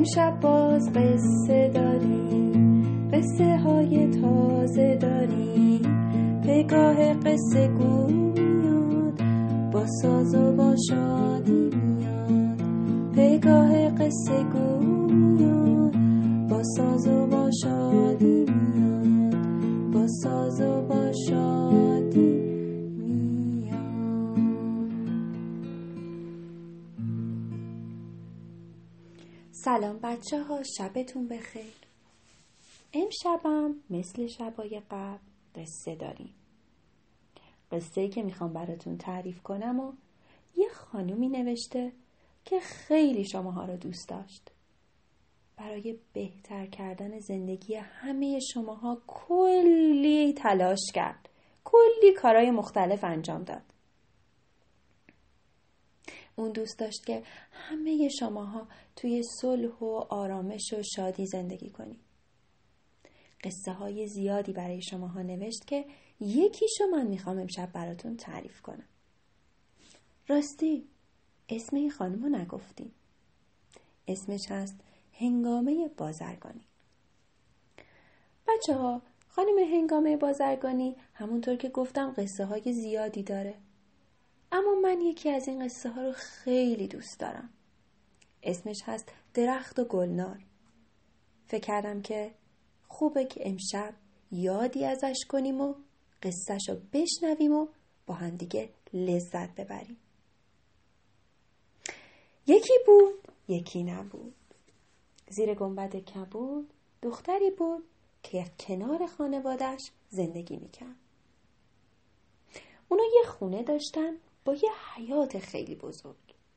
امشب باز قصه داریم، قصه های تازه داریم. پگاه قصه گو میاد، با ساز و با شادی میاد. پگاه قصه گو میاد، با ساز و با شادی میاد. با ساز و با شادی میاد. سلام بچه ها، شبتون بخیر. امشبم مثل شبای قبل قصه داریم. قصه‌ای که میخوام براتون تعریف کنم و یه خانومی نوشته که خیلی شماها رو دوست داشت. برای بهتر کردن زندگی همه شماها کلی تلاش کرد. کلی کارهای مختلف انجام داد. اون دوست داشت که همه شماها توی صلح و آرامش و شادی زندگی کنید. قصه های زیادی برای شماها نوشت که یکیشو من میخوام امشب براتون تعریف کنم. راستی اسم این خانم رو نگفتیم. اسمش هست هنگامه بازرگانی. بچه ها، خانم هنگامه بازرگانی همونطور که گفتم قصه های زیادی داره. اما من یکی از این قصه ها رو خیلی دوست دارم. اسمش هست درخت و گلنار. فکر کردم که خوبه که امشب یادی ازش کنیم و قصه‌شو بشنویم و با هم دیگه لذت ببریم. یکی بود، یکی نبود. زیر گنبد کبود دختری بود که کنار خانواده‌اش زندگی میکرد. اونا یه خونه داشتن با یه حیاط خیلی بزرگ.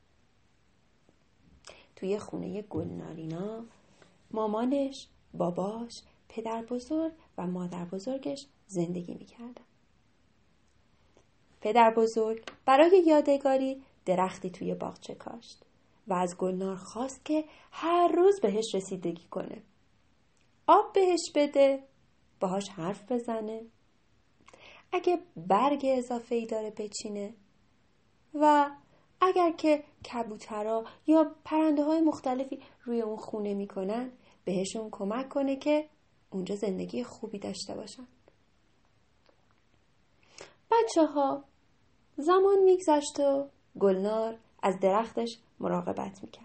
توی خونه گلنارینا مامانش، باباش، پدر بزرگ و مادر بزرگش زندگی میکردن. پدر بزرگ برای یادگاری درختی توی باغچه کاشت و از گلنار خواست که هر روز بهش رسیدگی کنه. آب بهش بده، باهاش حرف بزنه، اگه برگ اضافه‌ای داره بچینه و اگر که کبوترها یا پرنده های مختلفی روی اون خونه میکنن بهشون کمک کنه که اونجا زندگی خوبی داشته باشن. بچه ها زمان میگذشت و گلنار از درختش مراقبت میکرد.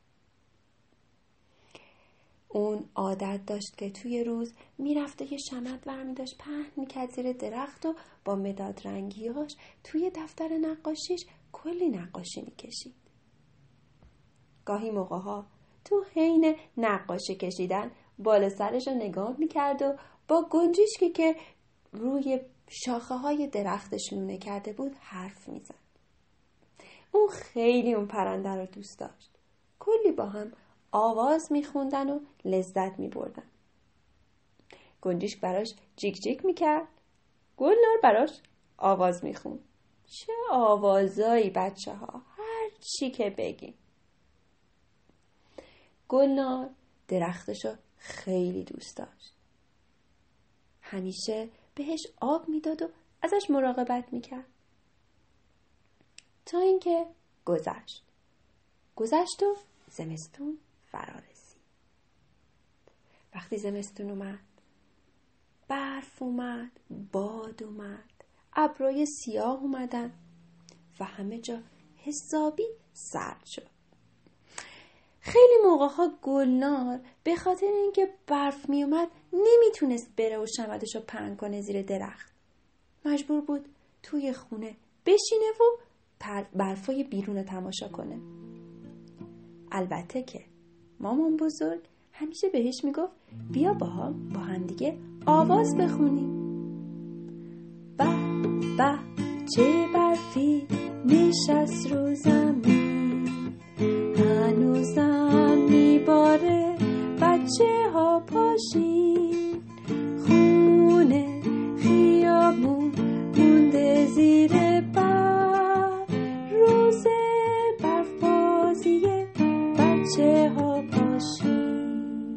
اون عادت داشت که توی روز میرفت و یه شمعت برمی داشت پهن میکرد زیر درخت و با مداد رنگیاش توی دفتر نقاشیش کلی نقاشی میکشید. گاهی موقعها تو حین نقاشی کشیدن بالا سرش رو نگاه میکرد و با گنجشکی که روی شاخه های درختش لونه کرده بود حرف میزد. اون خیلی اون پرنده رو دوست داشت. کلی با هم آواز میخوندن و لذت میبردن. گنجشک براش جیک جیک میکرد، گلنار براش آواز میخوند. چه آوازایی بچه ها، هر چی که بگیم. گلنار درختشو خیلی دوست داشت. همیشه بهش آب میداد و ازش مراقبت میکرد. تا اینکه گذشت و زمستون فرا رسید. وقتی زمستون اومد، برف اومد، باد اومد، ابرای سیاه اومدن و همه جا حسابی سرد شد. خیلی موقعها گلنار به خاطر اینکه برف می اومد نمیتونست بره و شمعشو پهن کنه زیر درخت. مجبور بود توی خونه بشینه و برفای بیرون رو تماشا کنه. البته که مامان بزرگ همیشه بهش میگفت بیا با هم دیگه آواز بخونیم. به به چه برفی نشست رو زمین، هنوزم میباره بچه ها پاشین، خونه خیابون مونده زیر برف، روز برف بازیه بچه ها پاشین.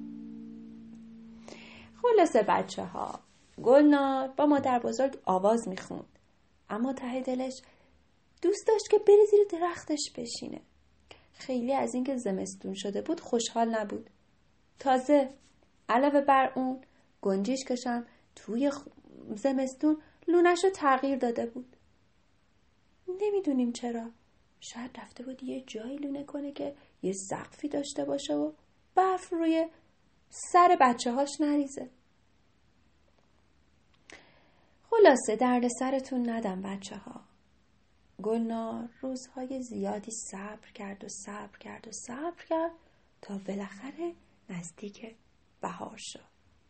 خلاصه بچه ها، گلنار با مادر بزرگ آواز میخوند، اما ته دلش دوست داشت که بره زیر درختش بشینه. خیلی از اینکه زمستون شده بود خوشحال نبود. تازه علاوه بر اون گنجشکشم توی زمستون لونش رو تغییر داده بود. نمیدونیم چرا. شاید رفته بود یه جایی لونه کنه که یه سقفی داشته باشه و برف روی سر بچه هاش نریزه. خلاصه درد سرتون ندم بچه ها. گلنار روزهای زیادی صبر کرد تا بالاخره نزدیک بهار شد.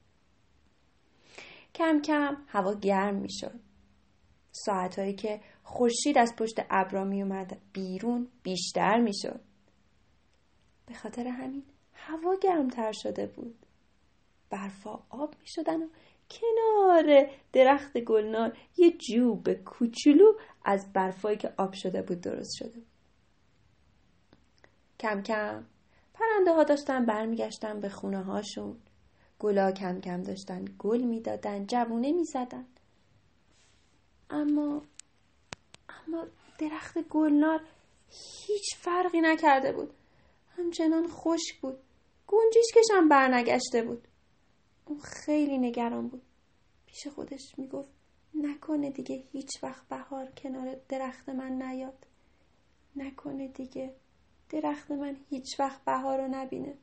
کم کم هوا گرم می شد. ساعتهایی که خورشید از پشت ابرا می اومد بیرون بیشتر می شد. به خاطر همین هوا گرمتر شده بود. برفا آب می شدن و کنار درخت گلنار یه جوب کوچولو از برفایی که آب شده بود درست شده بود. کم کم پرنده ها داشتن برمیگشتن به خونه هاشون. گلا کم کم داشتن گل می دادن، جوونه می زدن. اما درخت گلنار هیچ فرقی نکرده بود. همچنان خشک بود. گنجشکش هم برنگشته بود. اون خیلی نگران بود. پیش خودش میگفت نکنه دیگه هیچ وقت بهار کنار درخت من نیاد. نکنه دیگه درخت من هیچ وقت بهار رو نبینه.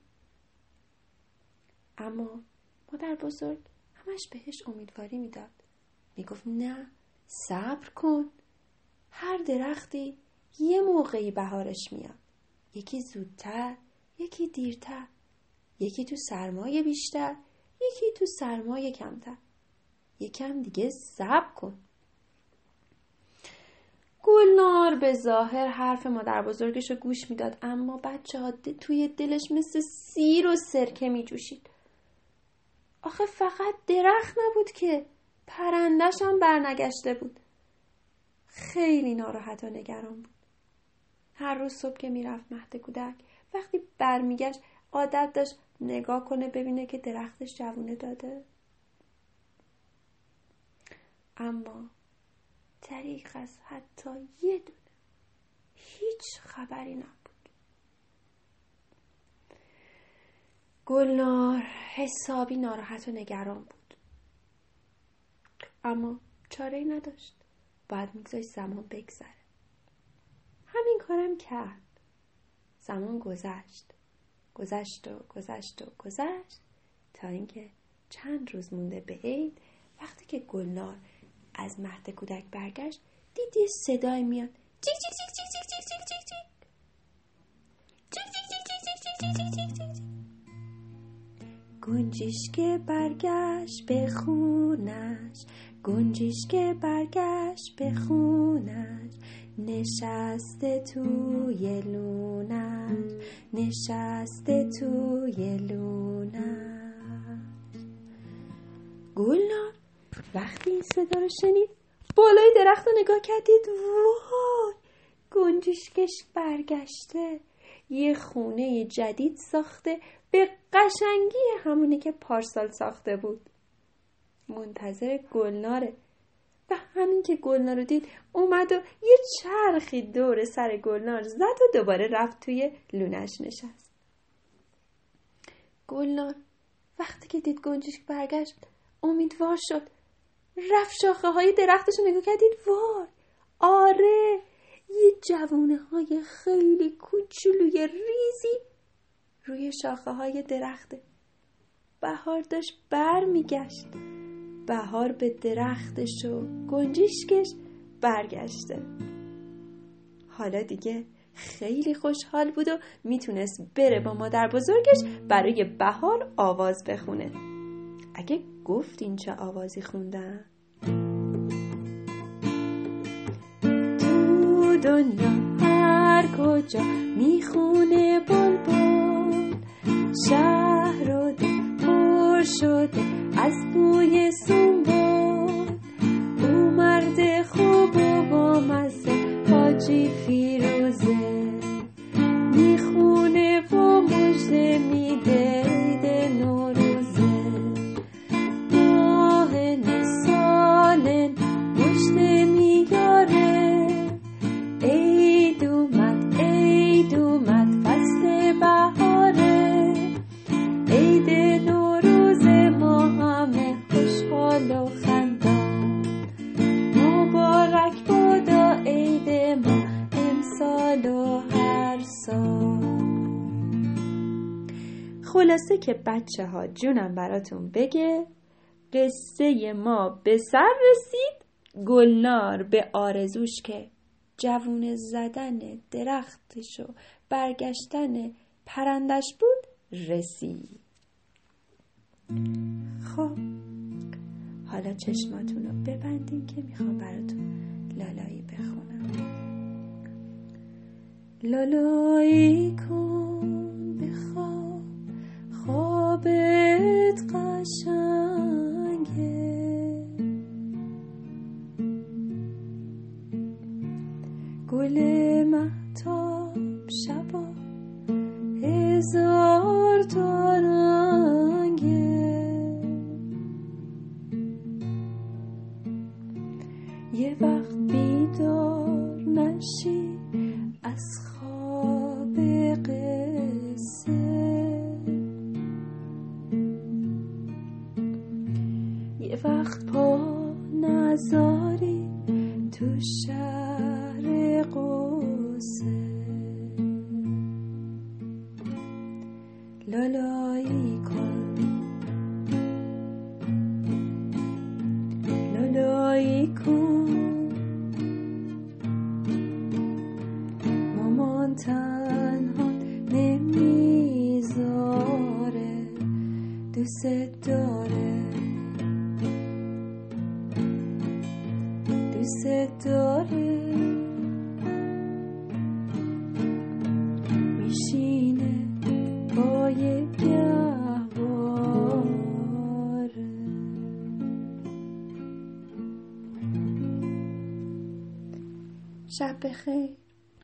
اما مادر بزرگ همش بهش امیدواری میداد. میگفت نه، صبر کن. هر درختی یه موقعی بهارش میاد. یکی زودتر، یکی دیرتر. یکی تو سرمایه بیشتر، یکی تو سرمایه کمتر. یکم دیگه صبر کن. گلنار به ظاهر حرف مادر بزرگش رو گوش میداد، اما بچه ها توی دلش مثل سیر و سرکه می جوشید. آخه فقط درخت نبود که پرندش هم برنگشته بود. خیلی ناراحت و نگران بود. هر روز صبح که میرفت مهد کودک وقتی برمیگشت عادت داشت نگاه کنه ببینه که درختش جوونه داده. اما دریغ از حتی یه دونه هیچ خبری نبود. گلنار حسابی ناراحت و نگران بود. اما چاره‌ای نداشت. باید میگذاشت زمان بگذره. همین کارم کرد. زمان گذشت تا اینکه چند روز مونده به عید، وقتی که گلنار از مهد کودک برگشت دید یه صدای میاد. چیک چیک چیک چیک چیک چیک چیک چیک چیک. چیک چیک چیک چیک چیک چیک چیک چیک چیک. گنجشک برگشت به خونش، گنجشک برگشت به خونش، نشسته توی لونش، نشسته توی لونش. گلنار وقتی این صدا رو شنید بالای درخت رو نگاه کردید. وای، گنجشکش برگشته، یه خونه جدید ساخته به قشنگی همونه که پارسال ساخته بود. منتظر گلناره و همین که گلنار رو دید اومد و یه چرخی دور سر گلنار زد و دوباره رفت توی لونش نشست. گلنار وقتی که دید گنجشک برگشت امیدوار شد. رفت شاخه های درختش رو نگاه کردید. وای، آره، یه جوونه های خیلی کوچولوی ریزی روی شاخه های درخته. بهار داشت بر میگشت. بهار به درختش و گنجشکش برگشته. حالا دیگه خیلی خوشحال بود و میتونست بره با مادر بزرگش برای بهار آواز بخونه. اگه گفتین چه آوازی خوندن؟ تو دنیا هر کجا میخونه بلبل، شهر و دل پر شده از بوی سنبل. او مرد خوب و با مزه حاجی فیروزه، میخونه و مژده میده عید نوروزه. ماه سال مژده میاره، عید اومد سال و هر سال. خلاصه که بچه ها جونم براتون بگه، قصه ما به سر رسید. گلنار به آرزوش که جوون زدن درختش و برگشتن پرندش بود رسید. خب حالا چشماتون رو ببندین که میخوام براتون لالایی بخونم. لالایی کن بخواب، خوابت قشنگه، گل مهتاب شبا هزار تا رنگه، یه وقت بیدار نشی از خواب قصه، یه وقت پا نذاری تو شهر قصه. لالایی کن، لالایی کن، مامان تنها نمیذاره، دوست داره، دوست داره، میشینه پای گهواره. شب بخیر.